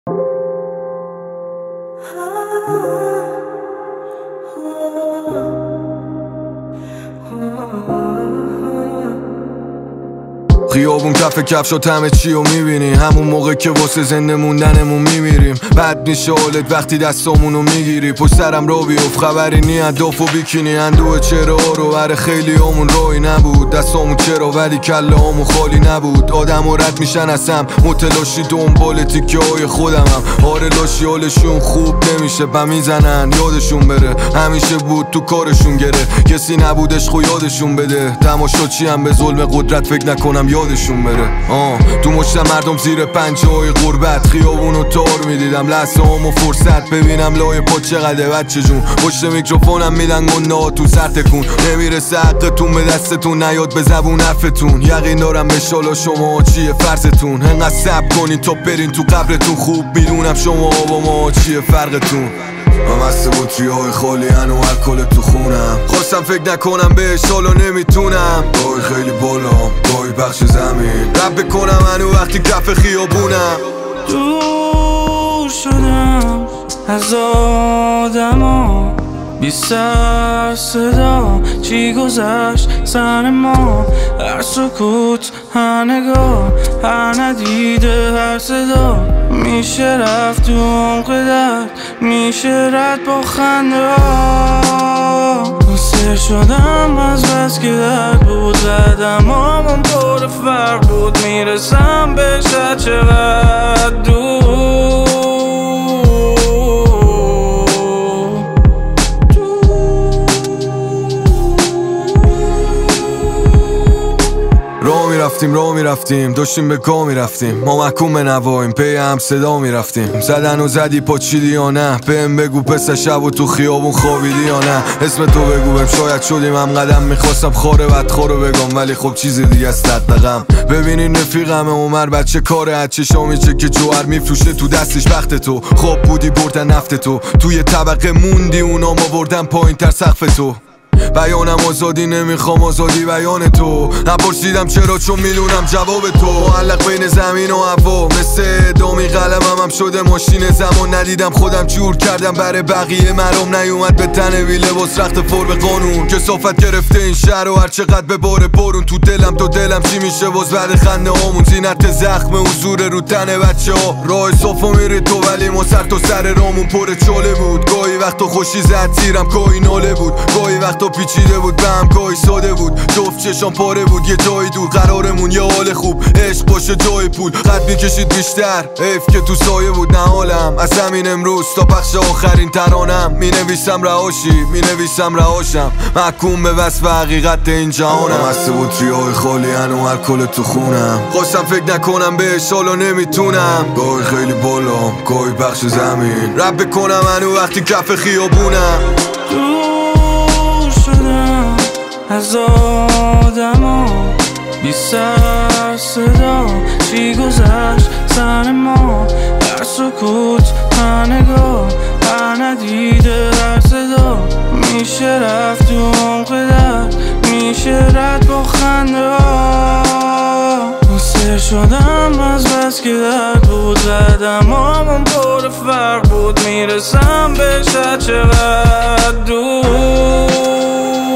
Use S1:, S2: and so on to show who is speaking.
S1: خیابون کف کفشات همه چی رو میبینی، همون موقع که واسه زنده موندنمون میمیریم. بد میشه حالت وقتی دستامونو میگیری، پشت سرم رو بیفت خبری نی انداف و بیکینی. اندوه چرا رو بر خیلی همون روی نبود، دستامون چرا ولی کله همون خالی نبود. آدم و رد میشن ازم متلاشی دنبال تیکه های خودمم. آره لاشی حالشون خوب نمیشه و میزنن یادشون بره، همیشه بود تو کارشون گره، کسی نبودش خو یادشون بده. تماشا چی هم به ظلم قدرت فکر نکنم یادشون بره. تو مشتم مردم زیر پنجه های غربت، خیابونو تار میدیدم لحظه همو فرصت ببینم لای پا چقدر بچه جون. پشت میکروفونم میدن گنده ها تو سر تکون، نمیرسه حقتون به دستتون نیاد به زبون حرفتون. یقین دارم به شالا شما چیه فرضتون، انقدر صبر کنین تا برین تو قبرتون. خوب میدونم شما با ما چیه فرقتون. من مست بطری‌های خالی هن و الکل تو خونم، خواستم فکر نکنم بهش حالا نمیتونم. گاهی خیلی بالا گاهی بخش زمین، رب بکنم هنو وقتی کف خیابونم.
S2: دور شدم از آدما، بی سر صدا چی گذشت سن ما. هر سکوت هر نگاه هر ندیده هر صدا، میشه رفت تو عمق درد، میشه رد با خنده ها. سر شدم از بس که درد بود، زدم آمون پر فرق بود، میرسم بهش چقدر دور.
S1: راه میرفتیم داشتیم به گاه میرفتیم، ما محکوم به نواییم پی هم صدا میرفتیم. زدن و زدی پاچیدی یا نه، بهم بگو پسر شب و تو خیابون خوابیدی یا نه. اسم تو بگو بهم شاید شدیم هم قدم، میخواستم خاره بدخوارو بگم ولی خب چیز دیگه است دقم. ببینین رفیقم عمر بچه کاره هچشا میچه که جوهر میفروشه تو دستش وقت تو. خواب بودی بردن نفت تو، توی طبقه موندی اونا ما بردن پایین تر سقف تو. بیانم آزادی نمیخوام آزادی بیان تو، نپرسیدم چرا چون میدونم جواب تو. معلق بین زمین و هوا مثل دامی قلمم هم شده ماشین زمان. ندیدم خودم جور کردم برای بقیه مرام نیومد به تن بی لباس رخت فور به قانون. کثافت گرفته این شهر و هر چقدر به بار بارون تو دلم تو دلم چی میشه باز بعد خنده هامون. زینت زخم حضور رو تن بچه ها، راه صافا میری تو ولی ما سر تا سر رامون پر چاله بود. گاهی وقتا خوشی زد زیرم گاهی ناله بود، گاهی وقتا پیچیده بود به هم گاهی ساده بود. جفت چشام پاره بود یه جایی دور، قرارمون یه حال خوب عشق باشه جای پول. قد میکشید بیشتر حیف که تو سایه بود نه حالم. از همین امروز تا پخش آخرین ترانم مینویسم رهاشی مینویسم رهاشم، محکوم به وصف حقیقت این جهانم. مست بطری‌های خالی هن و الکل تو خونم، خواستم فکر نکنم بهش حالا نمیتونم. گاهی خیلی بالا گاهی بخش زمین، رب بکنم هنو وقتی کف خیابونم.
S2: شدم از آدما، بی سر صدا چی گذشت سن ما. هر سکوت هر نگاه هر ندیده هر صدا، میشه رفت تو عمق درد، میشه رد با خنده ها. سر شدم از بس که درد بود، زدم آمون پر فرق بود، میرسم بهش چقدر دور.